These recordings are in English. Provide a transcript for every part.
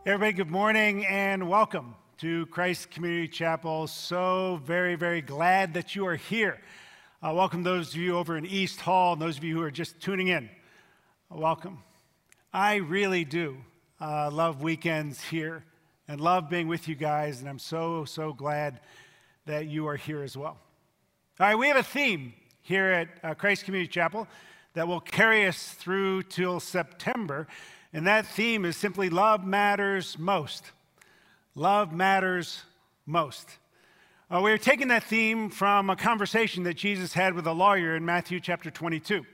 Everybody, good morning and welcome to Christ Community Chapel. So very, very glad that you are here. Welcome those of you over in East Hall and those of you who are just tuning in. Welcome. I really do love weekends here and love being with you guys, and I'm so glad that you are here as well. All right, we have a theme here at Christ Community Chapel that will carry us through till September. And that theme is simply love matters most. Love matters most. We're taking that theme from a conversation that Jesus had with a lawyer in Matthew chapter 22.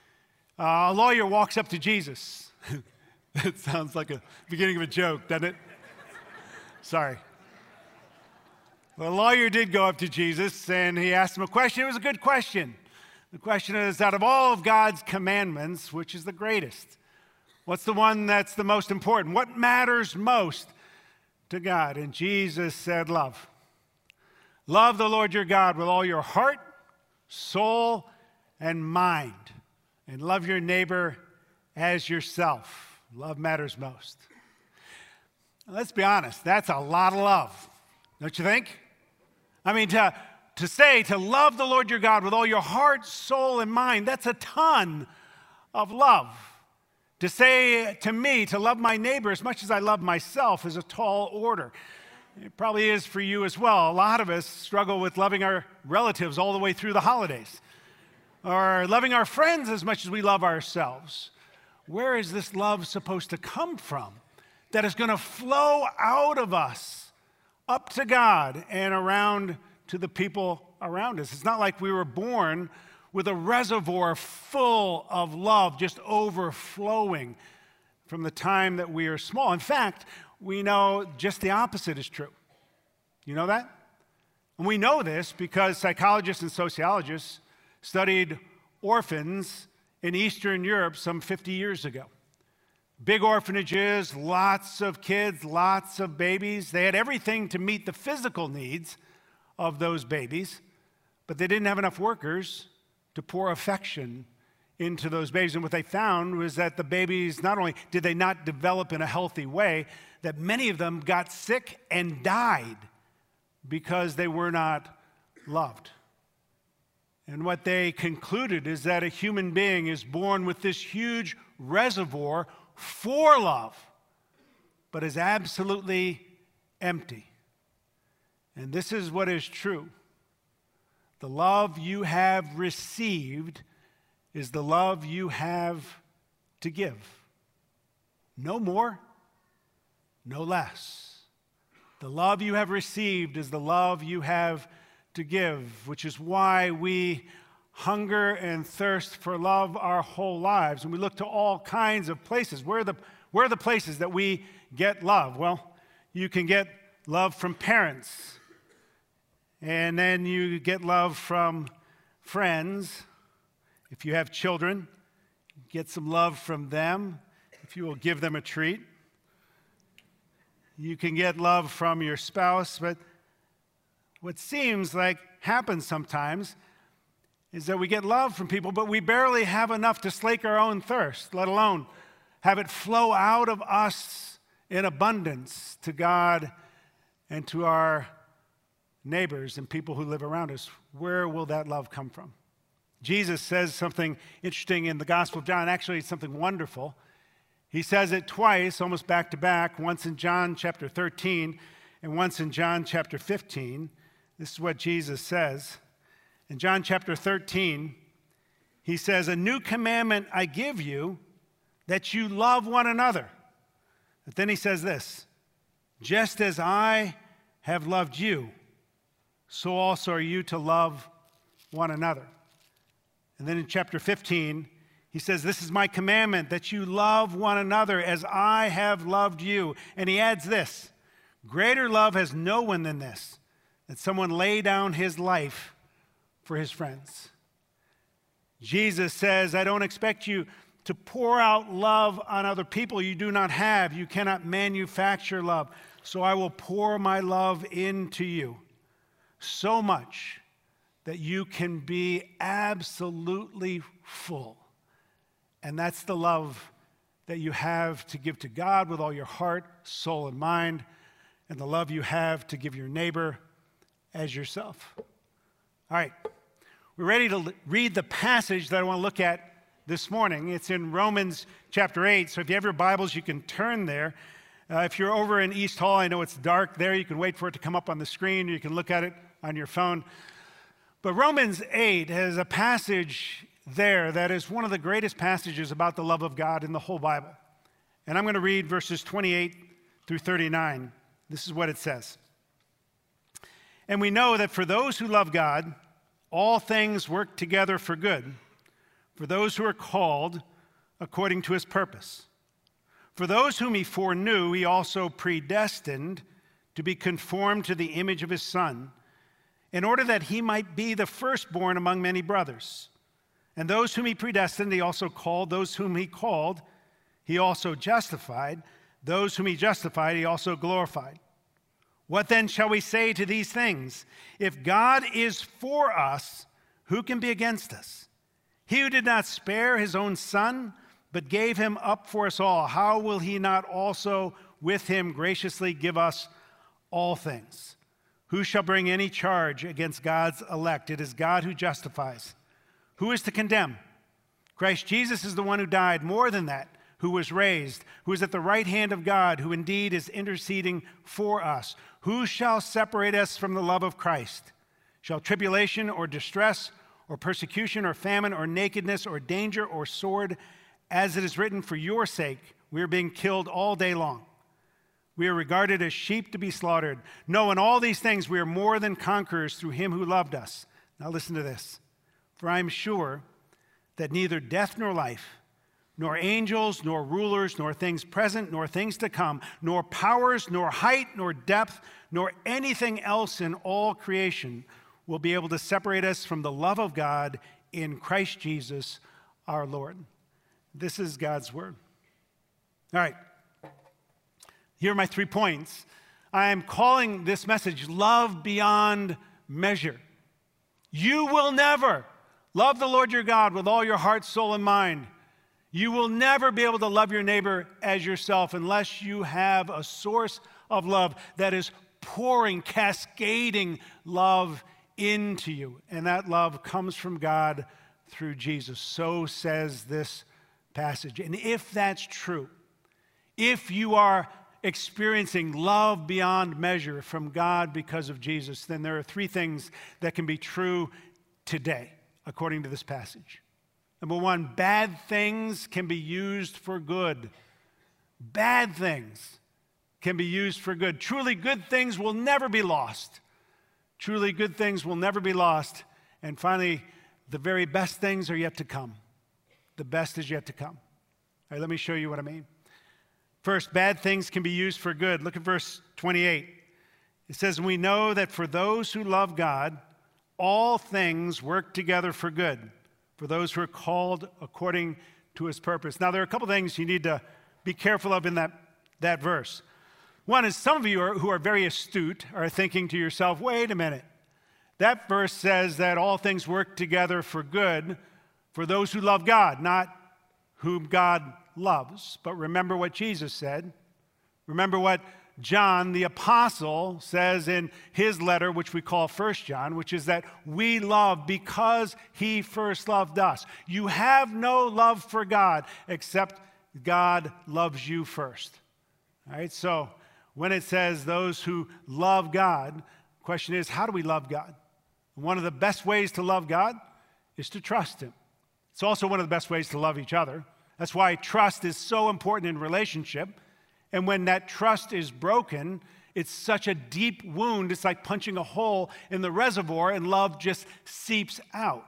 A lawyer walks up to Jesus. That sounds like a beginning of a joke, doesn't it? Sorry. Well, the lawyer did go up to Jesus and he asked him a question. It was a good question. The question is, out of all of God's commandments, which is the greatest? What's the one that's the most important? What matters most to God? And Jesus said, love. Love the Lord your God with all your heart, soul, and mind. And love your neighbor as yourself. Love matters most. Let's be honest, that's a lot of love, don't you think? I mean, to say to love the Lord your God with all your heart, soul, and mind, that's a ton of love. To say to me to love my neighbor as much as I love myself is a tall order. It probably is for you as well. A lot of us struggle with loving our relatives all the way through the holidays, or loving our friends as much as we love ourselves. Where is this love supposed to come from that is going to flow out of us up to God and around to the people around us? It's not like we were born with a reservoir full of love just overflowing from the time that we are small. In fact, we know just the opposite is true. You know that? And we know this because psychologists and sociologists studied orphans in Eastern Europe some 50 years ago. Big orphanages, lots of kids, lots of babies. They had everything to meet the physical needs of those babies, but they didn't have enough workers to pour affection into those babies. And what they found was that the babies, not only did they not develop in a healthy way, that many of them got sick and died because they were not loved. And what they concluded is that a human being is born with this huge reservoir for love, but is absolutely empty. And this is what is true. The love you have received is the love you have to give. No more, no less. The love you have received is the love you have to give, which is why we hunger and thirst for love our whole lives. And we look to all kinds of places. Where are the places that we get love? Well, you can get love from parents. And then you get love from friends. If you have children, get some love from them if you will give them a treat. You can get love from your spouse, but what seems like happens sometimes is that we get love from people, but we barely have enough to slake our own thirst, let alone have it flow out of us in abundance to God and to our neighbors and people who live around us. Where will that love come from? Jesus says something interesting in the Gospel of John. Actually, it's something wonderful. He says it twice, almost back to back, once in John chapter 13 and once in John chapter 15. This is what Jesus says. In John chapter 13, he says, "A new commandment I give you, that you love one another." But then he says this, "Just as I have loved you, so also are you to love one another." And then in chapter 15, he says, "This is my commandment, that you love one another as I have loved you." And he adds this, "Greater love has no one than this, that someone lay down his life for his friends." Jesus says, I don't expect you to pour out love on other people you do not have. You cannot manufacture love. So I will pour my love into you so much that you can be absolutely full. And that's the love that you have to give to God with all your heart, soul, and mind, and the love you have to give your neighbor as yourself. All right, we're ready to read the passage that I want to look at this morning. It's in Romans chapter 8, so if you have your Bibles, you can turn there. If you're over in East Hall, I know it's dark there. You can wait for it to come up on the screen, or you can look at it on your phone. But Romans 8 has a passage there that is one of the greatest passages about the love of God in the whole Bible. And I'm going to read verses 28 through 39. This is what it says. And we know that for those who love God, all things work together for good, for those who are called according to his purpose. For those whom he foreknew, he also predestined to be conformed to the image of his Son, in order that he might be the firstborn among many brothers. And those whom he predestined, he also called. Those whom he called, he also justified. Those whom he justified, he also glorified. What then shall we say to these things? If God is for us, who can be against us? He who did not spare his own Son, but gave him up for us all, how will he not also with him graciously give us all things? Who shall bring any charge against God's elect? It is God who justifies. Who is to condemn? Christ Jesus is the one who died, more than that, who was raised, who is at the right hand of God, who indeed is interceding for us. Who shall separate us from the love of Christ? Shall tribulation or distress or persecution or famine or nakedness or danger or sword? As it is written, for your sake, we are being killed all day long. We are regarded as sheep to be slaughtered. No, in all these things we are more than conquerors through him who loved us. Now listen to this. For I am sure that neither death nor life, nor angels, nor rulers, nor things present, nor things to come, nor powers, nor height, nor depth, nor anything else in all creation will be able to separate us from the love of God in Christ Jesus our Lord. This is God's word. All right. Here are my 3 points. I am calling this message Love Beyond Measure. You will never love the Lord your God with all your heart, soul, and mind. You will never be able to love your neighbor as yourself unless you have a source of love that is pouring, cascading love into you. And that love comes from God through Jesus. So says this passage. And if that's true, if you are experiencing love beyond measure from God because of Jesus, then there are 3 things that can be true today, according to this passage. Number 1, bad things can be used for good. Bad things can be used for good. Truly good things will never be lost. Truly good things will never be lost. And finally, the very best things are yet to come. The best is yet to come. All right, let me show you what I mean. First, bad things can be used for good. Look at verse 28. It says, we know that for those who love God, all things work together for good, for those who are called according to his purpose. Now, there are a couple things you need to be careful of in that verse. One is some of you who are very astute are thinking to yourself, wait a minute. That verse says that all things work together for good for those who love God, not whom God loves. But remember what Jesus said. Remember what John, the apostle, says in his letter, which we call 1 John, which is that we love because he first loved us. You have no love for God except God loves you first. All right, so when it says those who love God, the question is, how do we love God? One of the best ways to love God is to trust him. It's also one of the best ways to love each other. That's why trust is so important in relationship. And when that trust is broken, it's such a deep wound. It's like punching a hole in the reservoir and love just seeps out.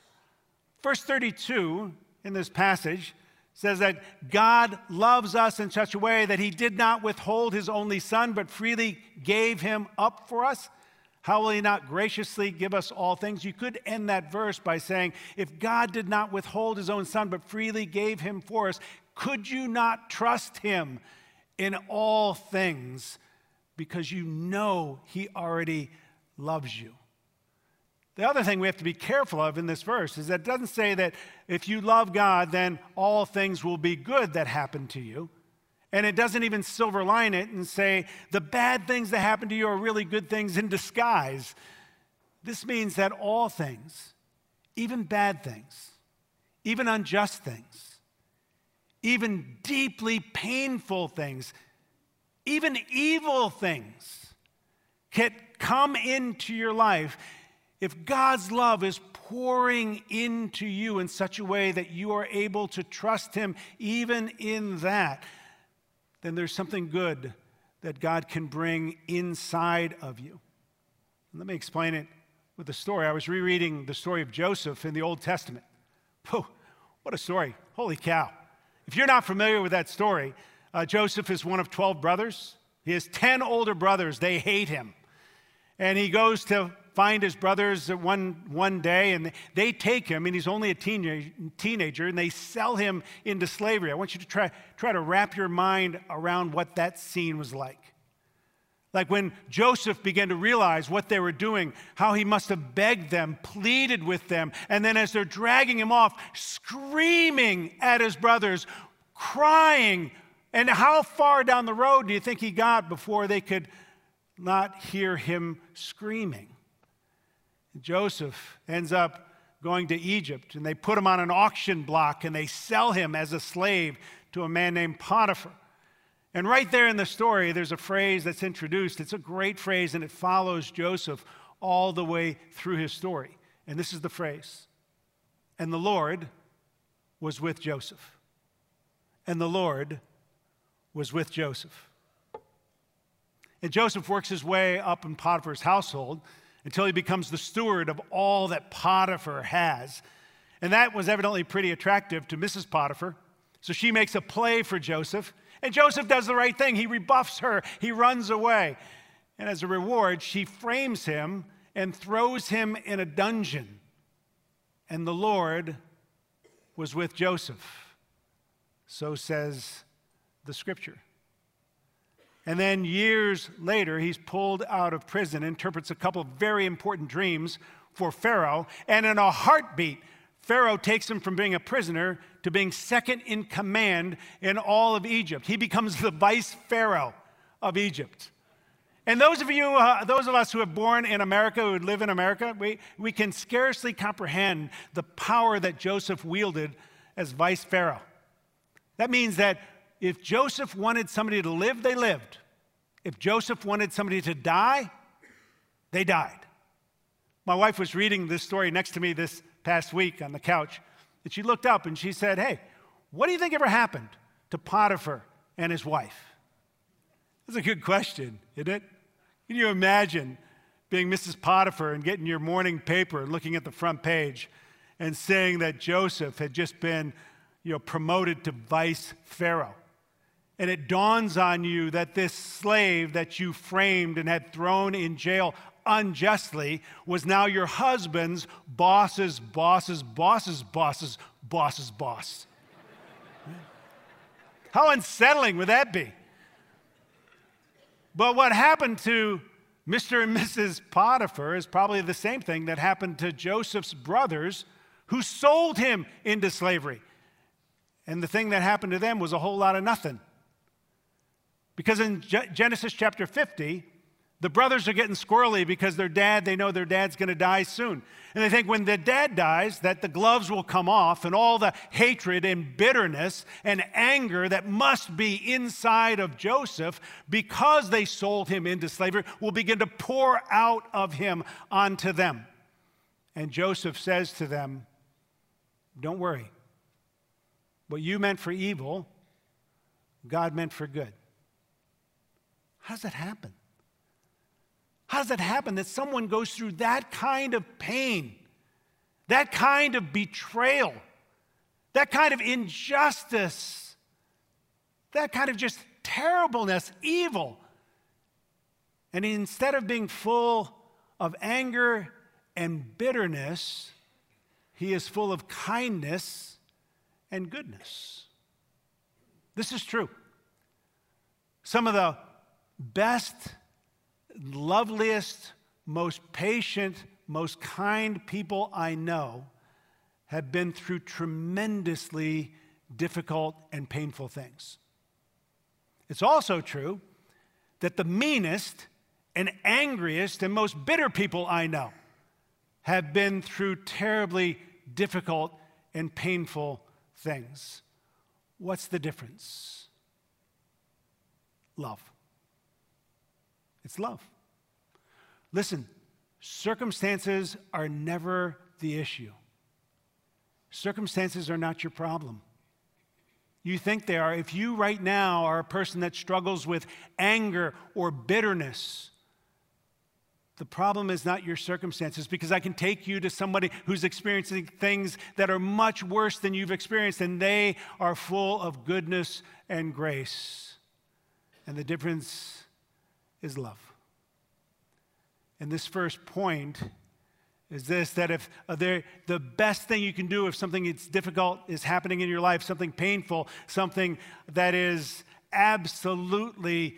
Verse 32 in this passage says that God loves us in such a way that he did not withhold his only Son, but freely gave him up for us. How will he not graciously give us all things? You could end that verse by saying, if God did not withhold his own Son, but freely gave him for us, could you not trust him in all things because you know he already loves you? The other thing we have to be careful of in this verse is that it doesn't say that if you love God, then all things will be good that happen to you. And it doesn't even silver line it and say the bad things that happen to you are really good things in disguise. This means that all things, even bad things, even unjust things, even deeply painful things, even evil things can come into your life if God's love is pouring into you in such a way that you are able to trust Him even in that. Then there's something good that God can bring inside of you. Let me explain it with a story. I was rereading the story of Joseph in the Old Testament. Oh, what a story. Holy cow. If you're not familiar with that story, Joseph is one of 12 brothers. He has 10 older brothers. They hate him. And he goes to find his brothers one day, and they take him, and he's only a teenager, and they sell him into slavery. I want you to try to wrap your mind around what that scene was like. Like when Joseph began to realize what they were doing, how he must have begged them, pleaded with them, and then as they're dragging him off, screaming at his brothers, crying. And how far down the road do you think he got before they could not hear him screaming? Joseph ends up going to Egypt, and they put him on an auction block, and they sell him as a slave to a man named Potiphar. And right there in the story, there's a phrase that's introduced. It's a great phrase, and it follows Joseph all the way through his story. And this is the phrase: "And the Lord was with Joseph." And the Lord was with Joseph. And Joseph works his way up in Potiphar's household until he becomes the steward of all that Potiphar has. And that was evidently pretty attractive to Mrs. Potiphar. So she makes a play for Joseph. And Joseph does the right thing. He rebuffs her. He runs away. And as a reward, she frames him and throws him in a dungeon. And the Lord was with Joseph. So says the scripture. And then years later, he's pulled out of prison, interprets a couple of very important dreams for Pharaoh, and in a heartbeat, Pharaoh takes him from being a prisoner to being second in command in all of Egypt. He becomes the vice pharaoh of Egypt. And those of us who are born in America, who live in America, we can scarcely comprehend the power that Joseph wielded as vice pharaoh. That means that if Joseph wanted somebody to live, they lived. If Joseph wanted somebody to die, they died. My wife was reading this story next to me this past week on the couch, and she looked up and she said, "Hey, what do you think ever happened to Potiphar and his wife?" That's a good question, isn't it? Can you imagine being Mrs. Potiphar and getting your morning paper and looking at the front page and saying that Joseph had just been, promoted to vice pharaoh? And it dawns on you that this slave that you framed and had thrown in jail unjustly was now your husband's boss's boss's boss's boss's boss's boss. How unsettling would that be? But what happened to Mr. and Mrs. Potiphar is probably the same thing that happened to Joseph's brothers who sold him into slavery. And the thing that happened to them was a whole lot of nothing. Because in Genesis chapter 50, the brothers are getting squirrely because they know their dad's going to die soon. And they think when the dad dies that the gloves will come off and all the hatred and bitterness and anger that must be inside of Joseph because they sold him into slavery will begin to pour out of him onto them. And Joseph says to them, "Don't worry. What you meant for evil, God meant for good." How does that happen? How does that happen that someone goes through that kind of pain, that kind of betrayal, that kind of injustice, that kind of just terribleness, evil, and instead of being full of anger and bitterness, he is full of kindness and goodness? This is true. Some of the best, loveliest, most patient most kind people I know have been through tremendously difficult and painful things. It's also true that the meanest and angriest and most bitter people I know have been through terribly difficult and painful things. What's the difference? Love. It's love. Listen, circumstances are never the issue. Circumstances are not your problem. You think they are. If you right now are a person that struggles with anger or bitterness, the problem is not your circumstances, because I can take you to somebody who's experiencing things that are much worse than you've experienced, and they are full of goodness and grace. And the difference is love. And this first point is this, that if the best thing you can do if something that's difficult is happening in your life, something painful, something that is absolutely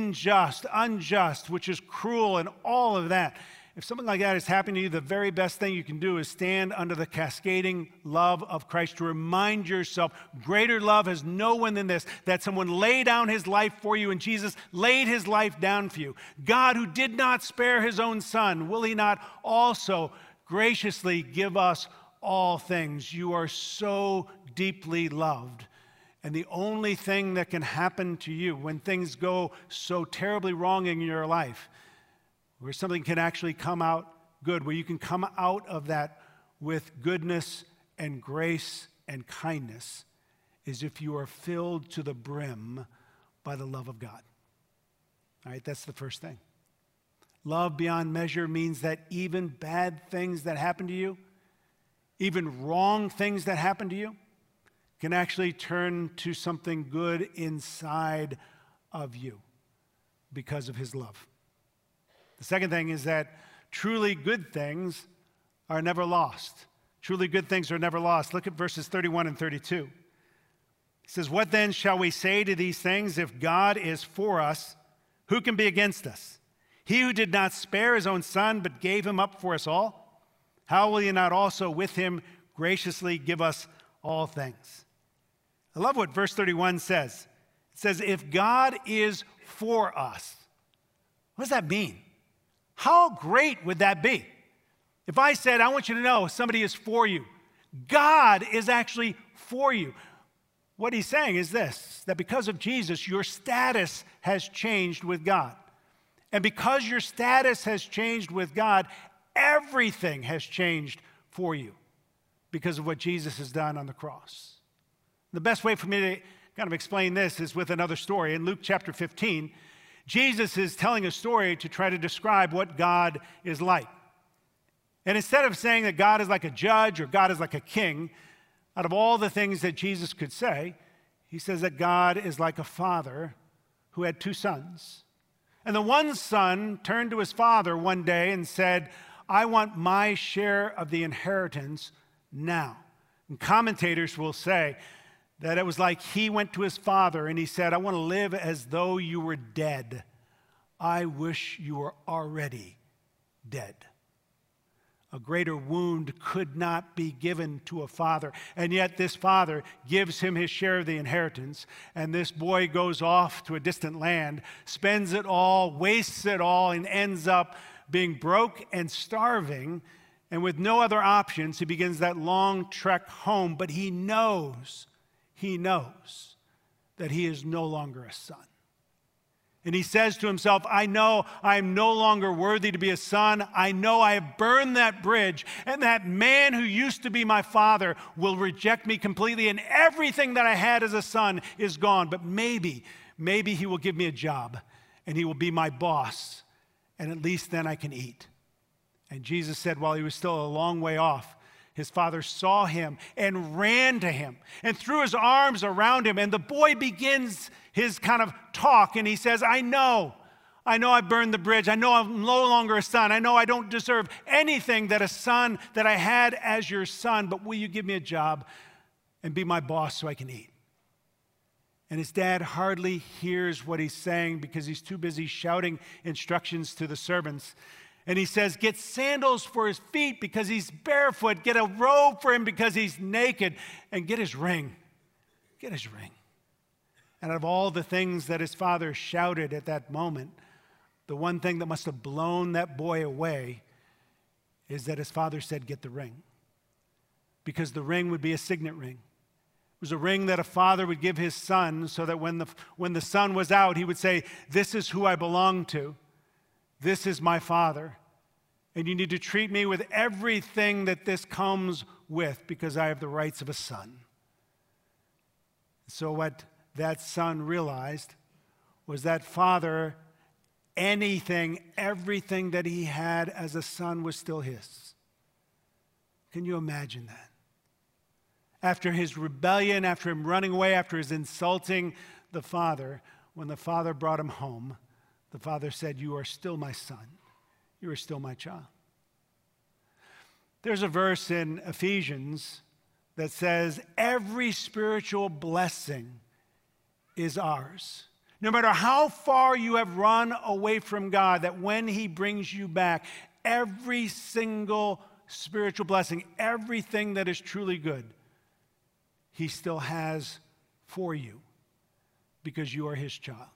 unjust, which is cruel and all of that, if something like that is happening to you, the very best thing you can do is stand under the cascading love of Christ to remind yourself, greater love has no one than this, that someone laid down his life for you, and Jesus laid his life down for you. God, who did not spare his own son, will he not also graciously give us all things? You are so deeply loved. And the only thing that can happen to you when things go so terribly wrong in your life, where something can actually come out good, where you can come out of that with goodness and grace and kindness, is if you are filled to the brim by the love of God. All right, that's the first thing. Love beyond measure means that even bad things that happen to you, even wrong things that happen to you, can actually turn to something good inside of you because of his love. The second thing is that truly good things are never lost. Truly good things are never lost. Look at verses 31 and 32. It says, "What then shall we say to these things? If God is for us, who can be against us? He who did not spare his own son, but gave him up for us all, how will he not also with him graciously give us all things?" I love what verse 31 says. It says, if God is for us. What does that mean? How great would that be? If I said, I want you to know somebody is for you. God is actually for you. What he's saying is this, that because of Jesus, your status has changed with God. And because your status has changed with God, everything has changed for you because of what Jesus has done on the cross. The best way for me to kind of explain this is with another story. In Luke chapter 15, Jesus is telling a story to try to describe what God is like. And instead of saying that God is like a judge or God is like a king, out of all the things that Jesus could say, he says that God is like a father who had two sons. And the one son turned to his father one day and said, I want my share of the inheritance now. And commentators will say that it was like he went to his father and he said, I want to live as though you were dead. I wish you were already dead. A greater wound could not be given to a father. And yet this father gives him his share of the inheritance. And this boy goes off to a distant land, spends it all, wastes it all, and ends up being broke and starving. And with no other options, he begins that long trek home. But he knows that he is no longer a son. And he says to himself, I know I am no longer worthy to be a son. I know I have burned that bridge, and that man who used to be my father will reject me completely, and everything that I had as a son is gone. But maybe he will give me a job, and he will be my boss, and at least then I can eat. And Jesus said while he was still a long way off, his father saw him and ran to him and threw his arms around him. And the boy begins his kind of talk, and he says, I know I burned the bridge. I know I'm no longer a son. I know I don't deserve anything that I had as your son, but will you give me a job and be my boss so I can eat? And his dad hardly hears what he's saying because he's too busy shouting instructions to the servants. And he says, get sandals for his feet because he's barefoot. Get a robe for him because he's naked. And get his ring. Get his ring. And out of all the things that his father shouted at that moment, the one thing that must have blown that boy away is that his father said, get the ring. Because the ring would be a signet ring. It was a ring that a father would give his son so that when the son was out, he would say, this is who I belong to. This is my father. And you need to treat me with everything that this comes with because I have the rights of a son. So what that son realized was that father, everything that he had as a son was still his. Can you imagine that? After his rebellion, after him running away, after his insulting the father, when the father brought him home, the father said, you are still my son. You are still my child. There's a verse in Ephesians that says, every spiritual blessing is ours. No matter how far you have run away from God, that when he brings you back, every single spiritual blessing, everything that is truly good, he still has for you because you are his child.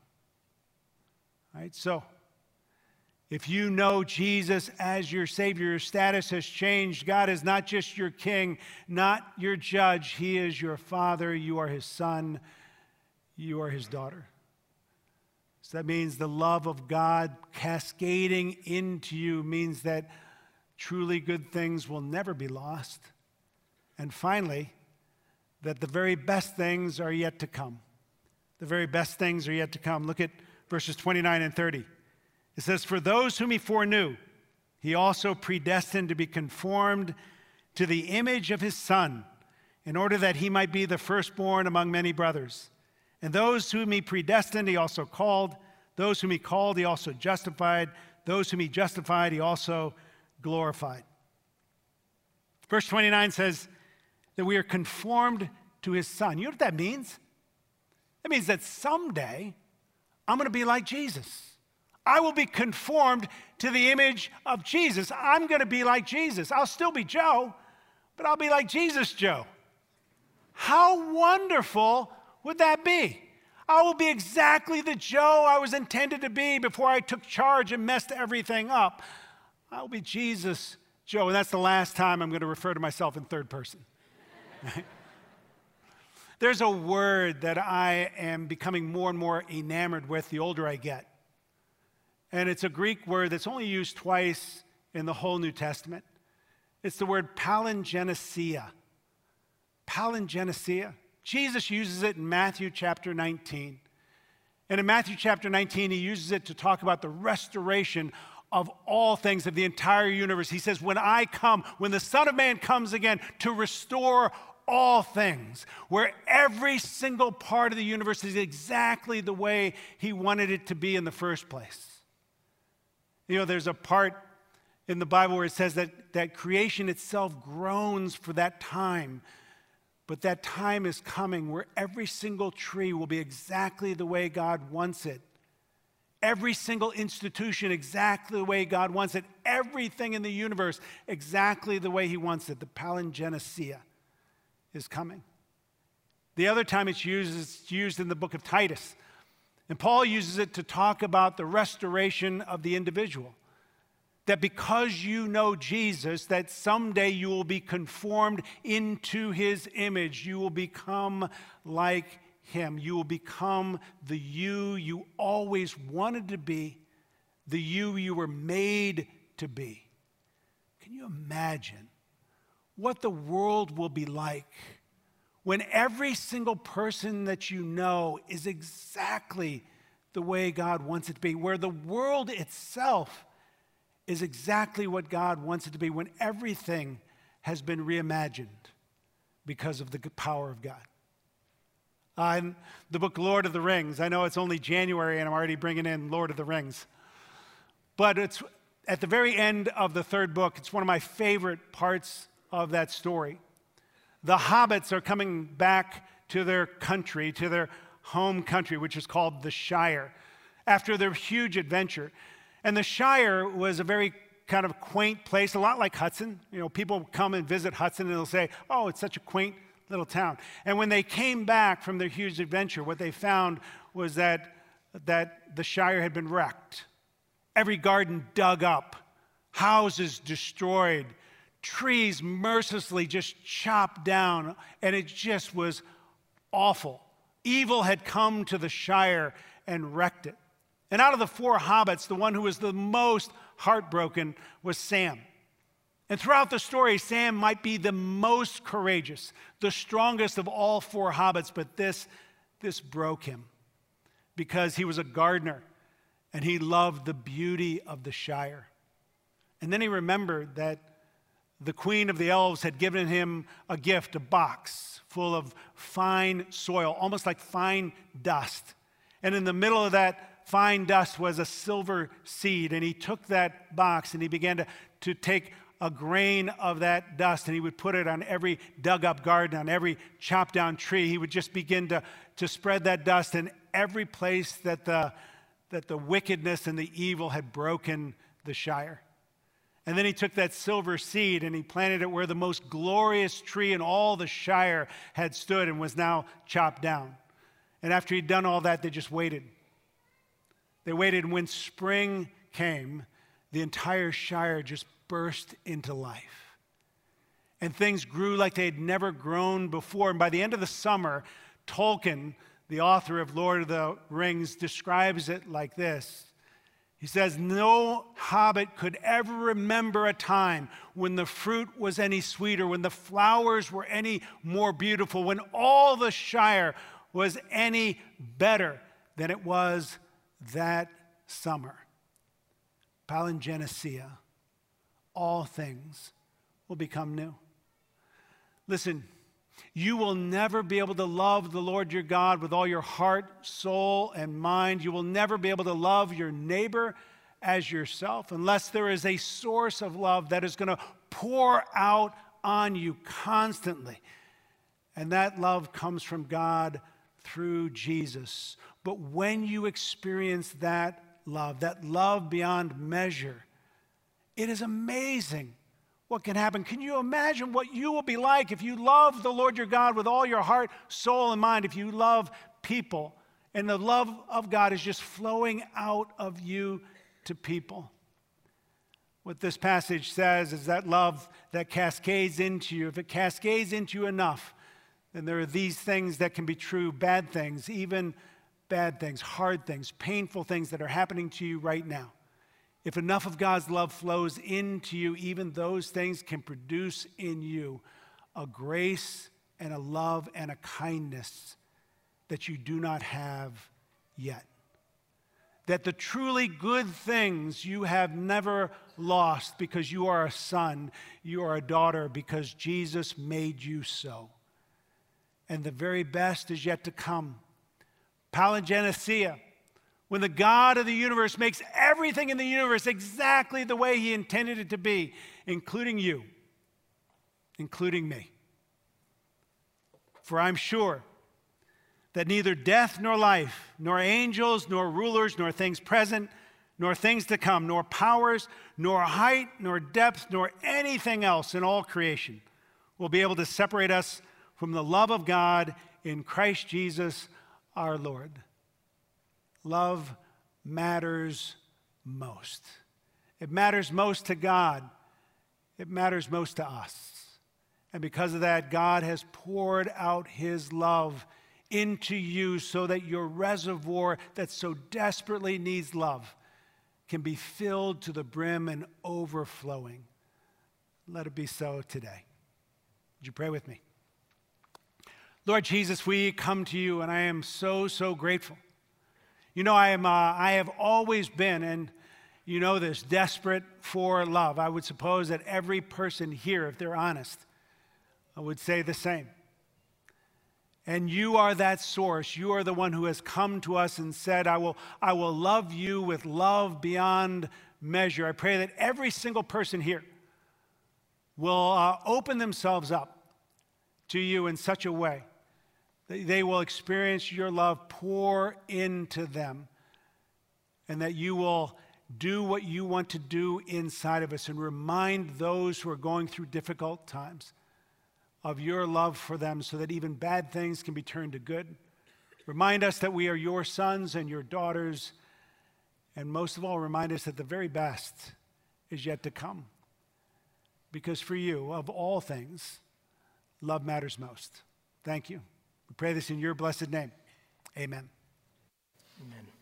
All right, so if you know Jesus as your Savior, your status has changed. God is not just your king, not your judge. He is your father. You are his son. You are his daughter. So that means the love of God cascading into you means that truly good things will never be lost. And finally, that the very best things are yet to come. The very best things are yet to come. Look at verses 29 and 30. It says, for those whom he foreknew, he also predestined to be conformed to the image of his Son, in order that he might be the firstborn among many brothers. And those whom he predestined, he also called. Those whom he called, he also justified. Those whom he justified, he also glorified. Verse 29 says that we are conformed to his Son. You know what that means? That means that someday I'm going to be like Jesus. I will be conformed to the image of Jesus. I'm going to be like Jesus. I'll still be Joe, but I'll be like Jesus Joe. How wonderful would that be? I will be exactly the Joe I was intended to be before I took charge and messed everything up. I'll be Jesus Joe, and that's the last time I'm going to refer to myself in third person. There's a word that I am becoming more and more enamored with the older I get. And it's a Greek word that's only used twice in the whole New Testament. It's the word palingenesia. Palingenesia. Jesus uses it in Matthew chapter 19. And in Matthew chapter 19, he uses it to talk about the restoration of all things, of the entire universe. He says, when I come, when the Son of Man comes again to restore all things, where every single part of the universe is exactly the way he wanted it to be in the first place. You know, there's a part in the Bible where it says that creation itself groans for that time. But that time is coming where every single tree will be exactly the way God wants it. Every single institution exactly the way God wants it. Everything in the universe exactly the way he wants it. The palingenesia is coming. The other time it's used in the book of Titus. And Paul uses it to talk about the restoration of the individual. That because you know Jesus, that someday you will be conformed into his image. You will become like him. You will become the you always wanted to be, the you were made to be. Can you imagine what the world will be like when every single person that you know is exactly the way God wants it to be, where the world itself is exactly what God wants it to be, when everything has been reimagined because of the power of God. In the book Lord of the Rings, I know it's only January and I'm already bringing in Lord of the Rings, but it's at the very end of the third book. It's one of my favorite parts of that story. The hobbits are coming back to their country, to their home country, which is called the Shire, after their huge adventure. And the Shire was a very kind of quaint place, a lot like Hudson. You know, people come and visit Hudson and they'll say, oh, it's such a quaint little town. And when they came back from their huge adventure, what they found was that the Shire had been wrecked. Every garden dug up, houses destroyed, trees mercilessly just chopped down, and it just was awful. Evil had come to the Shire and wrecked it. And out of the 4 hobbits, the one who was the most heartbroken was Sam. And throughout the story, Sam might be the most courageous, the strongest of all 4 hobbits, but this broke him because he was a gardener and he loved the beauty of the Shire. And then he remembered that the Queen of the Elves had given him a gift, a box full of fine soil, almost like fine dust. And in the middle of that fine dust was a silver seed. And he took that box and he began to take a grain of that dust and he would put it on every dug up garden, on every chopped down tree. He would just begin to spread that dust in every place that the wickedness and the evil had broken the Shire. And then he took that silver seed and he planted it where the most glorious tree in all the Shire had stood and was now chopped down. And after he'd done all that, they just waited. They waited, and when spring came, the entire Shire just burst into life. And things grew like they had never grown before. And by the end of the summer, Tolkien, the author of Lord of the Rings, describes it like this. He says, no hobbit could ever remember a time when the fruit was any sweeter, when the flowers were any more beautiful, when all the Shire was any better than it was that summer. Palingenesia, all things will become new. Listen, you will never be able to love the Lord your God with all your heart, soul, and mind. You will never be able to love your neighbor as yourself unless there is a source of love that is going to pour out on you constantly. And that love comes from God through Jesus. But when you experience that love beyond measure, it is amazing what can happen. Can you imagine what you will be like if you love the Lord your God with all your heart, soul, and mind, if you love people, and the love of God is just flowing out of you to people? What this passage says is that love that cascades into you, if it cascades into you enough, then there are these things that can be true, bad things, even bad things, hard things, painful things that are happening to you right now. If enough of God's love flows into you, even those things can produce in you a grace and a love and a kindness that you do not have yet. That the truly good things you have never lost because you are a son, you are a daughter, because Jesus made you so. And the very best is yet to come. Palingenesia, when the God of the universe makes everything in the universe exactly the way he intended it to be, including you, including me. For I'm sure that neither death nor life, nor angels, nor rulers, nor things present, nor things to come, nor powers, nor height, nor depth, nor anything else in all creation will be able to separate us from the love of God in Christ Jesus our Lord. Love matters most. It matters most to God. It matters most to us. And because of that, God has poured out his love into you so that your reservoir that so desperately needs love can be filled to the brim and overflowing. Let it be so today. Would you pray with me? Lord Jesus, we come to you, and I am so, so grateful. You know, I have always been, and you know this, desperate for love. I would suppose that every person here, if they're honest, would say the same. And you are that source. You are the one who has come to us and said, I will love you with love beyond measure. I pray that every single person here will open themselves up to you in such a way that they will experience your love pour into them, and that you will do what you want to do inside of us and remind those who are going through difficult times of your love for them so that even bad things can be turned to good. Remind us that we are your sons and your daughters, and most of all, remind us that the very best is yet to come. Because for you, of all things, love matters most. Thank you. We pray this in your blessed name. Amen. Amen.